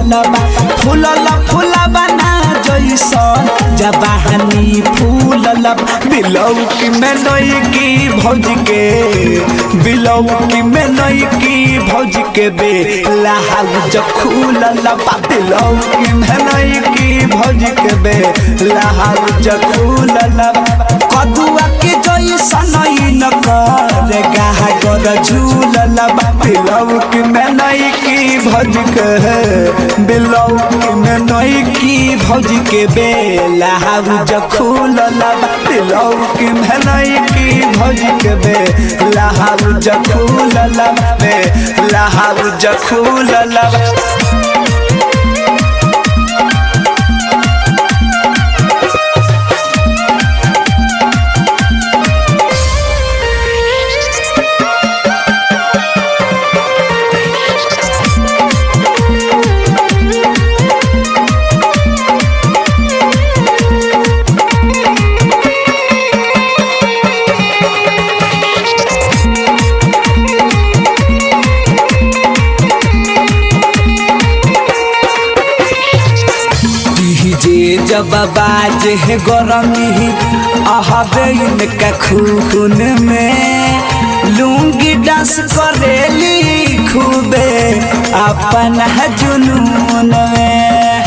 खुलल बा फूलल ना जैसन जवानी फूलल बिलौकी में नई की भौज के बिलौकी में नई की भौज के बेला हाउज खुलल बा बिलौकी में नई की भौज के बेला हाउज खुलल कदुआ के जैसन न कर गागर झूलल बा बिलौकी में नई की भौज के बिलौकी में नई की भौज के बेला हाउज खुलल बा बिलौकी में नई की भौज के बेला हाउज खुलल बेला हाउज खुलल जब बाज है गरमी आहबे इनका खून में लूंगी डांस करेली खूबे अपन जुनून में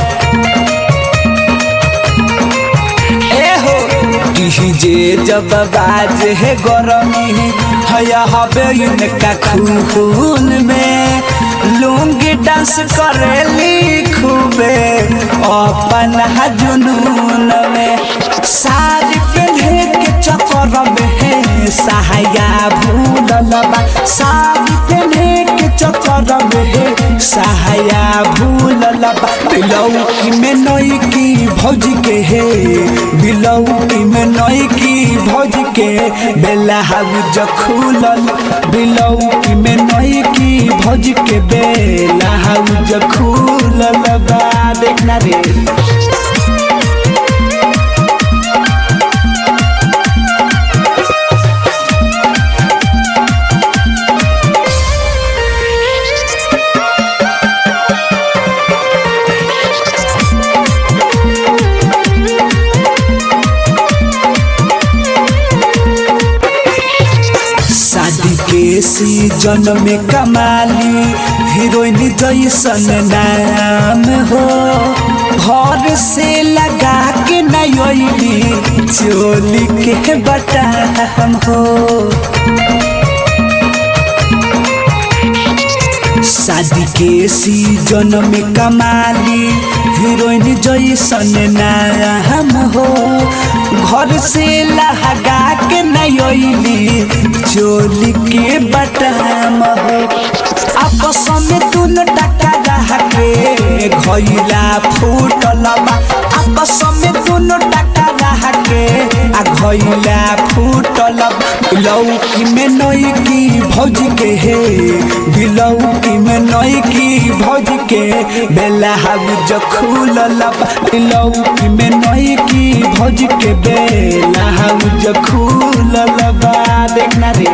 जे जब बाज है गरमी हबे इनका खून में लूंगी डांस करेली खूबे अपन जुनून में साड़ी पहने के चक्कर में सहाया भूलल बा साड़ी पहने के चक्कर में सहाया भूलल बा बिलौकी में नई की भौज के हे बिलौकी में नई की भौज के बेला हाउज खुलल बिलौकी में नई की भौज के बेला हाउज खुलल बा देखना रे सीजन में कमाली हीरोइन जैसन नाम हो घर से लगा के नयली चोली के बटाम हो शादी के सीजन में कमाली हीरोइन जैसन नाम हो घर से लगा के नयली चोली के बटाम हो आपस में दोनों टका रह के घइला फूटल बा आपस में दोनों टका रह के घइला फूटल बिलौकी में नई की भौज के हे बिलौकी में नई की भौज के बेला हाउज खुलल बिलौकी में नई की भौज के बेला हाउज खुलल बा देखना रे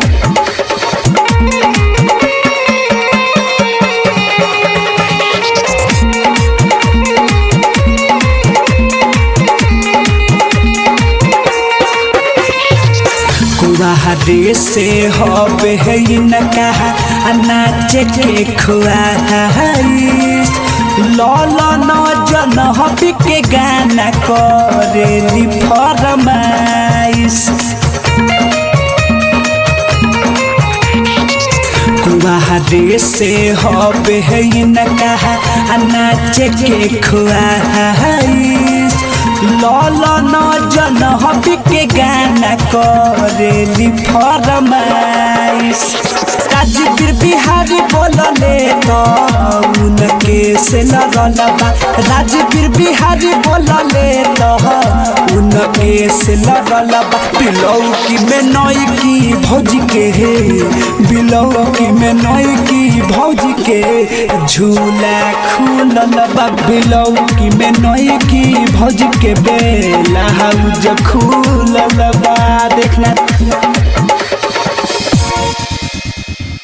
कुआरे से हबे न कहा नाच के खुआइस लल न जन हबी के गाना करेली फरमाइश कुआरे से हबे न कहा नाच के खुआइस लल न जन हबी के गाना करेली फरमाइश राजवीर बिहारी बोलले तो उनके से लगल बा राजवीर बिहारी बोलले तो उनके से लगल बा बिलौकी में नई की भौज के हे बिलौकी में नई की भौज के झूला खुलल बा बिलौकी में नई की भौज के बेला हाउज खुलल बा।